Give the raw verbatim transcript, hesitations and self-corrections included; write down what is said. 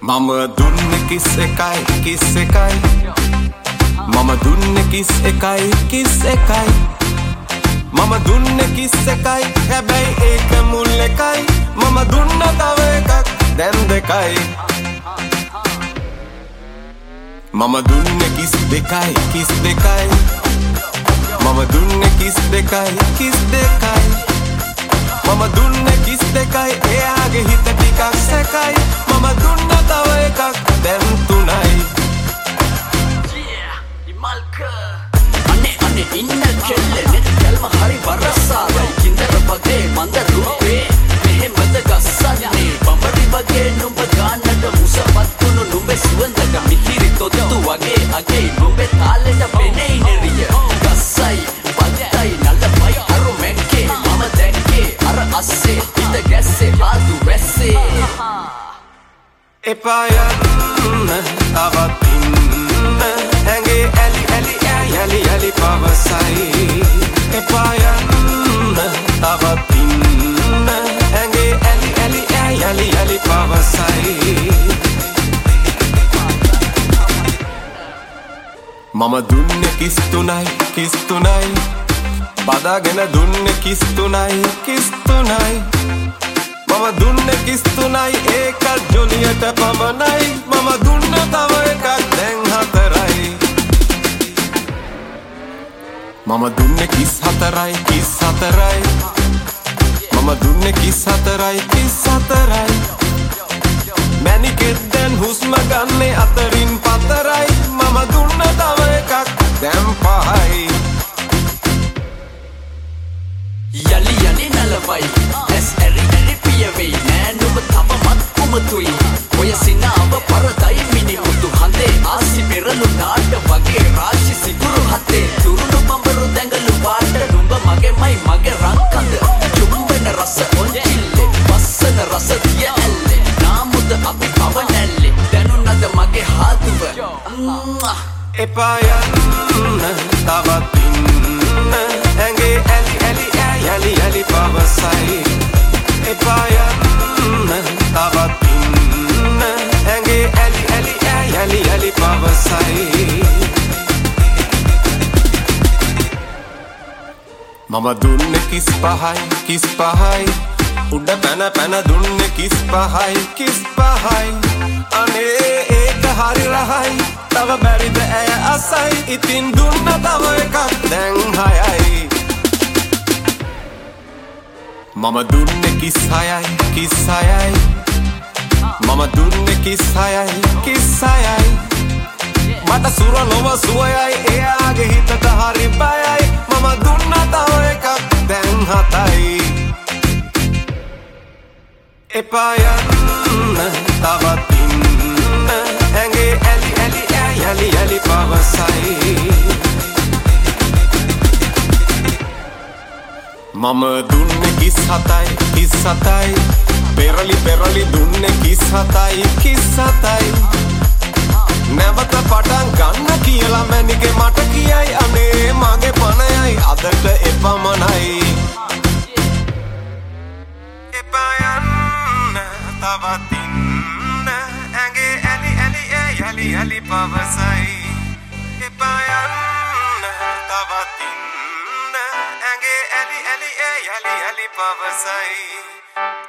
Mama dunne kiss ekai, kiss ekai. Mama dunne kiss ekai, kiss ekai. Mama dunne kiss ekai, හැබැයි ඒක මුල් එකයි. Mama දුන්න තව එකක් දැන් දෙකයි. Mama dunne kiss දෙකයි, kiss දෙකයි. Mama dunne kiss දෙකයි, kiss දෙකයි. Mama dunne kiss දෙකයි, එයාගේ හිත ටිකක් සැකයි. Mama දුන්න තව එකක් දැන් තුනයි. Yeah, ඉමල්ක අනේ අනේ ඉන්න කෙල්ලේ නෙත් කල්ම හරි වරසාවයි. කින්දර වගේ මන්ද රූපේ මෙහෙමද ගස්සන්නේ. බඹරි වගේ නුඹ ගානට මුසපත් වුණු නුඹේ සුවඳක මිහිරි තොත්තු වගේ අගේ නුඹේ තාලෙට පෙනෙයි නෙරිය. ගස්සයි පත්තයි නලපයි අරු මෙක්කේ මම දැක්කේ අර අස්සේ හිත ගැස්සේ ආදු වැස්සේ. එපා යන්න තවත් ඉන්න ඇඟේ ඇලි ඇලි ඇලි ඇලි පවසයි. එපා යන්න තවත් ඉන්න ඇඟේ ඇලි ඇලි ඇලි ඇලි පවසයි. මම දුන්නේ කිස් තුනයි කිස් තුනයි. බදාගෙන දුන්නේ කිස් තුනයි කිස් තුනයි. මම දුන්නේ කිස් තුනයි ඒක ජොලියට පමණයි. මම දුන්න තව එකක් දැන් හතරයි. මම දුන්නේ කිස් හතරයි කිස් හතරයි. මම දුන්නේ කිස් හතරයි කිස් හතරයි. මැනිකෙත් දැන් හුස්ම ගන්නේ අතරින් පතරයි. මම දුන්න තව එකක් දැන් පහයි. යලි යලි නලවයි ඇස් ඇරි ඇරි පියවෙයි නෑ නුඹ තවමත් කුමතුයි. ඔය සිනාව පරදයි මිනිමුතු හඳේ ආසි පෙරලු නාට වගේ රාශි සිගුරු හතේ. තුරුණු බඹරු දැඟලු පාට නුඹ මගේමයි මගේ රංකඳ. චුම්බන රස ඔන්චිල්ලේ වස්සන රස දිය ඇල්ලේ. නාමුද අපි පවනැල්ලේ දැනුනද මගේ හාදුව. එපා යන්න තවත් ඉන්න ඇඟේ ඇලි ඇලි ඇලි ඇලි පවසයි. එපා යන්න තවත් ඉන්න ඇඟේ ඇලි ඇලි ඇලි ඇලි පවසයි. මම දුන්නේ කිස් පහයි කිස් පහයි. උඩ පැන පැන දුන්නේ කිස් පහයි කිස් පහයි. අනේ ඒක හරි රහයි. තව බැරිද ඇය අසයි. ඉතින් දුන්න තව එකක් දැන් හයයි. මම දුන්නේ කිස් හයයි කිස් හයයි. මම දුන්නේ කිස් හයයි කිස් හයයි. මට සුර නොව සුවයයි එයාගේ හිතට හරි බයයි. මම දුන්න තව එකක් දැන් හතයි. එපා යන්න තවත් ඉන්න ඇඟේ ඇලි ඇලි ඇලි ඇලි පවසයි. මම දුන්නේ කිස් හතයි කිස් හතයි. පෙරලි පෙරලි දුන්නේ කිස් හතයි කිස් හතයි. නැවත පටන් ගන්න කියලා මැනිකේ මට කියයි. අනේ මගේ පණයයි අදට එපමණයි. එපා යන්න තවත් ඉන්න ඇඟේ ඇලි ඇලි ඇලි ඇලි පවසයි. එපා යන්න තවත් ඉන්න ඇඟේ ඇලි ඇලි ඇලි ඇලි පවසයි.